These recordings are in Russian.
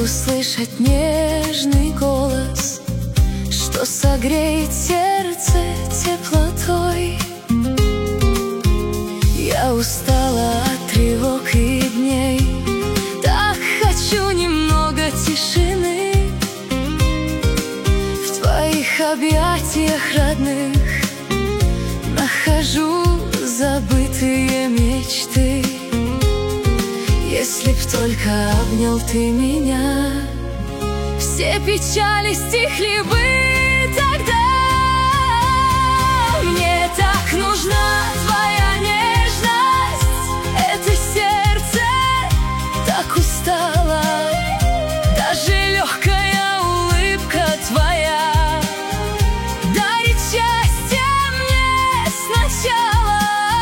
услышать нежный голос, что согреет сердце теплотой. Я устала от тревог и дней, так хочу немного тишины. В твоих объятиях родных нахожу забытые мечты. Если б только обнял ты меня, все печали стихли бы тогда. Мне так нужна твоя нежность, это сердце так устало. Даже легкая улыбка твоя дарит счастье мне сначала.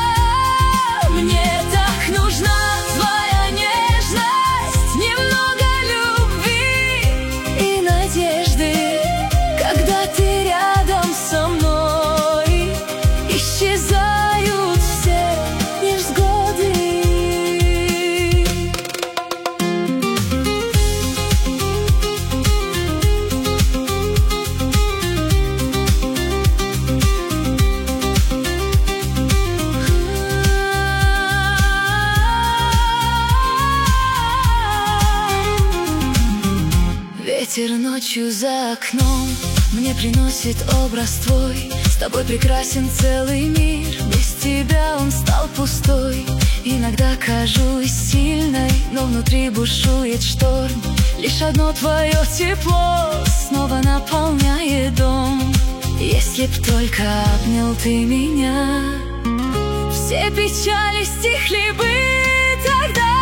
Мне так нужна твоя нежность, немного любви и надежды. Когда ты рядом со мной, исчезают все невзгоды. Ветер ночью за окном мне приносит образ твой. С тобой прекрасен целый мир, без тебя он стал пустой. Иногда кажусь сильной, но внутри бушует шторм. Лишь одно твое тепло снова наполняет дом. Если б только обнял ты меня, все печали стихли бы тогда.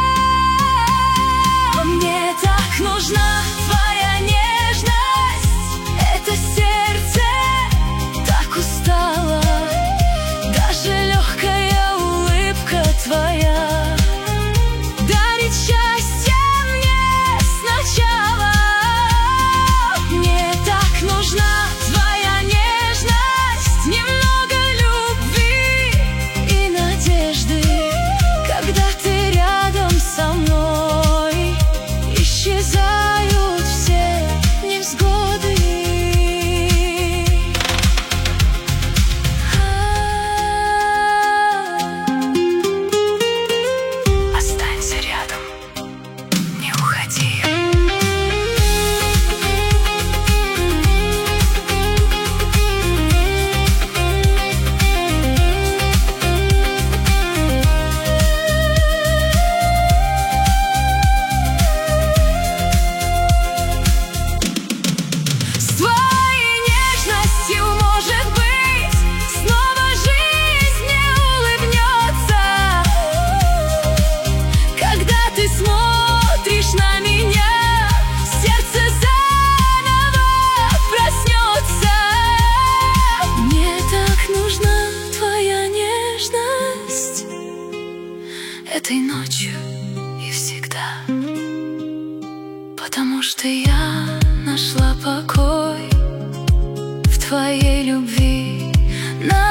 Мне так нужна твоя нежность, это сердце так устало. Даже легкая улыбка твоя дарит счастье мне сначала. Мне так нужна твоя нежность, немного любви и надежды. Когда ты рядом со мной, исчезают все невзгоды. Останься рядом, не уходи. С твоей нежностью, может быть, снова жизнь мне улыбнется. Когда ты смотришь на меня, сердце заново проснется. Мне так нужна твоя нежность этой ночью и всегда, потому что я нашла покой в твоей любви.